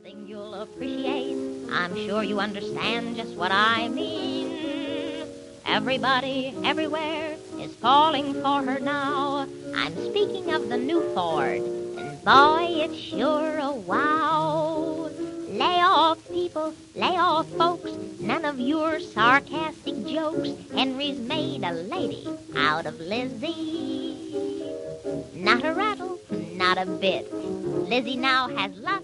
something you'll appreciate. I'm sure you understand just what I mean. Everybody, everywhere, is falling for her now. I'm speaking of the new Ford, and boy, it's sure a wow. Lay off, people, lay off, folks, none of your sarcastic jokes. Henry's made a lady out of Lizzie. Not a rattle, not a bit. Lizzie now has lots